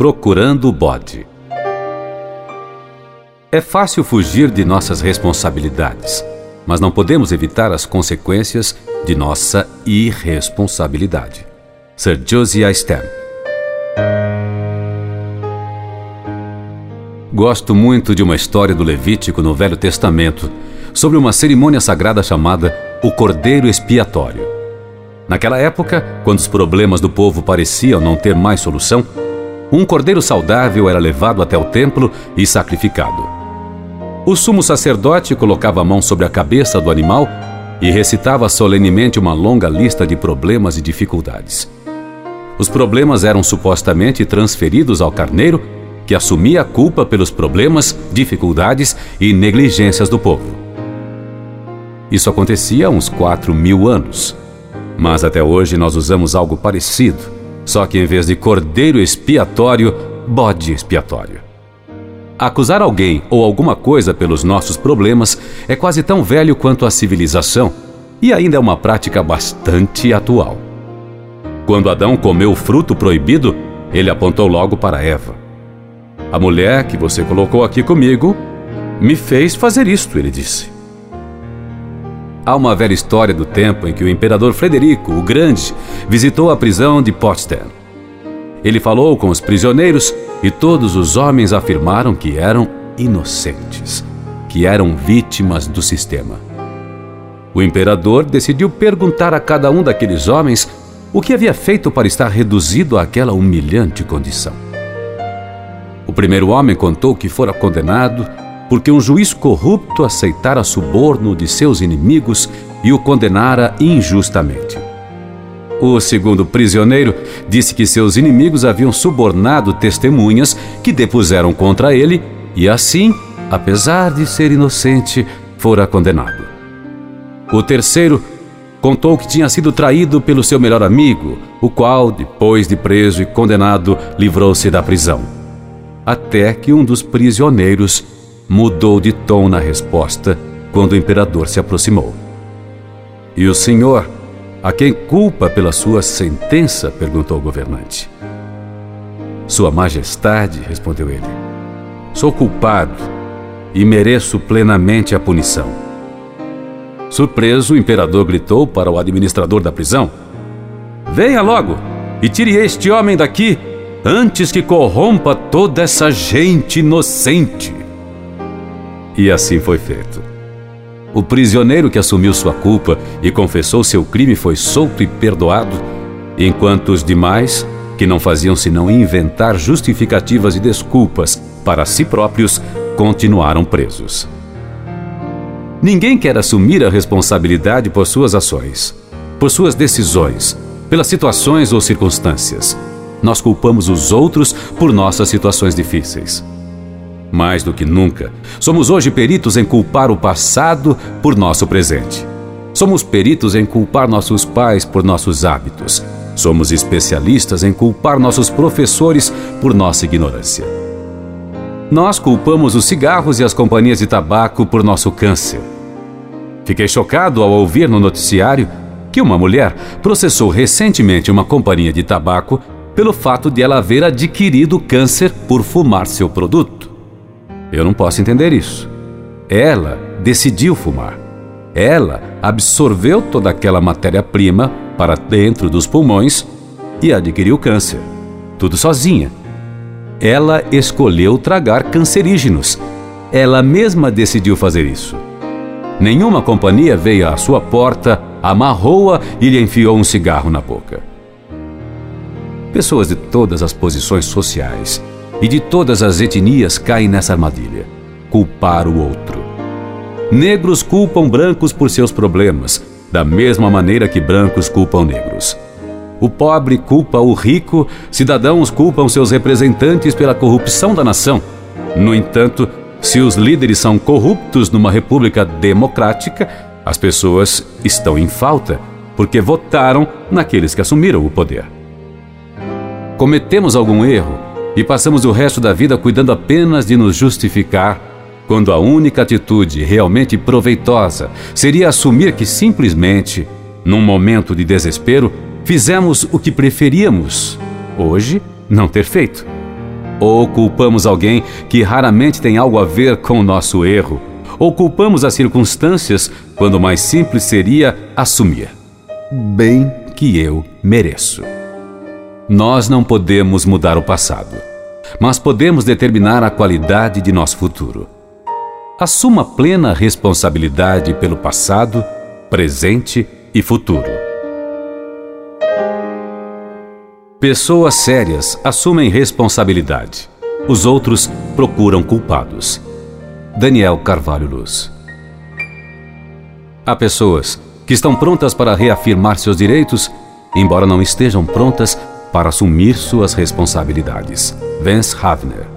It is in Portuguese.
Procurando o bode. É fácil fugir de nossas responsabilidades, mas não podemos evitar as consequências de nossa irresponsabilidade. Sir Josiah Stamp. Gosto muito de uma história do Levítico no Velho Testamento sobre uma cerimônia sagrada chamada o Cordeiro Expiatório. Naquela época, quando os problemas do povo pareciam não ter mais solução, um cordeiro saudável era levado até o templo e sacrificado. O sumo sacerdote colocava a mão sobre a cabeça do animal e recitava solenemente uma longa lista de problemas e dificuldades. Os problemas eram supostamente transferidos ao carneiro, que assumia a culpa pelos problemas, dificuldades e negligências do povo. Isso acontecia há uns 4.000 anos. Mas até hoje nós usamos algo parecido, só que em vez de cordeiro expiatório, bode expiatório. Acusar alguém ou alguma coisa pelos nossos problemas é quase tão velho quanto a civilização e ainda é uma prática bastante atual. Quando Adão comeu o fruto proibido, ele apontou logo para Eva. A mulher que você colocou aqui comigo me fez fazer isto, ele disse. Há uma velha história do tempo em que o imperador Frederico, o Grande, visitou a prisão de Potsdam. Ele falou com os prisioneiros e todos os homens afirmaram que eram inocentes, que eram vítimas do sistema. O imperador decidiu perguntar a cada um daqueles homens o que havia feito para estar reduzido àquela humilhante condição. O primeiro homem contou que fora condenado porque um juiz corrupto aceitara suborno de seus inimigos e o condenara injustamente. O segundo prisioneiro disse que seus inimigos haviam subornado testemunhas que depuseram contra ele e assim, apesar de ser inocente, fora condenado. O terceiro contou que tinha sido traído pelo seu melhor amigo, o qual, depois de preso e condenado, livrou-se da prisão. Até que um dos prisioneiros mudou de tom na resposta quando o imperador se aproximou. E o senhor, a quem culpa pela sua sentença? Perguntou o governante. Sua Majestade, respondeu ele, sou culpado e mereço plenamente a punição. Surpreso, o imperador gritou para o administrador da prisão: venha logo e tire este homem daqui antes que corrompa toda essa gente inocente. E assim foi feito. O prisioneiro que assumiu sua culpa e confessou seu crime foi solto e perdoado, enquanto os demais, que não faziam senão inventar justificativas e desculpas para si próprios, continuaram presos. Ninguém quer assumir a responsabilidade por suas ações, por suas decisões, pelas situações ou circunstâncias. Nós culpamos os outros por nossas situações difíceis. Mais do que nunca, somos hoje peritos em culpar o passado por nosso presente. Somos peritos em culpar nossos pais por nossos hábitos. Somos especialistas em culpar nossos professores por nossa ignorância. Nós culpamos os cigarros e as companhias de tabaco por nosso câncer. Fiquei chocado ao ouvir no noticiário que uma mulher processou recentemente uma companhia de tabaco pelo fato de ela haver adquirido câncer por fumar seu produto. Eu não posso entender isso. Ela decidiu fumar. Ela absorveu toda aquela matéria-prima para dentro dos pulmões e adquiriu câncer. Tudo sozinha. Ela escolheu tragar cancerígenos. Ela mesma decidiu fazer isso. Nenhuma companhia veio à sua porta, amarrou-a e lhe enfiou um cigarro na boca. Pessoas de todas as posições sociais e de todas as etnias caem nessa armadilha: culpar o outro. Negros culpam brancos por seus problemas, da mesma maneira que brancos culpam negros. O pobre culpa o rico, cidadãos culpam seus representantes pela corrupção da nação. No entanto, se os líderes são corruptos numa república democrática, as pessoas estão em falta, porque votaram naqueles que assumiram o poder. Cometemos algum erro e passamos o resto da vida cuidando apenas de nos justificar, quando a única atitude realmente proveitosa seria assumir que simplesmente, num momento de desespero, fizemos o que preferíamos, hoje, não ter feito. Ou culpamos alguém que raramente tem algo a ver com o nosso erro. Ou culpamos as circunstâncias, quando o mais simples seria assumir: bem que eu mereço. Nós não podemos mudar o passado, mas podemos determinar a qualidade de nosso futuro. Assuma plena responsabilidade pelo passado, presente e futuro. Pessoas sérias assumem responsabilidade. Os outros procuram culpados. Daniel Carvalho Luz. Há pessoas que estão prontas para reafirmar seus direitos, embora não estejam prontas para assumir suas responsabilidades. Vance Havner.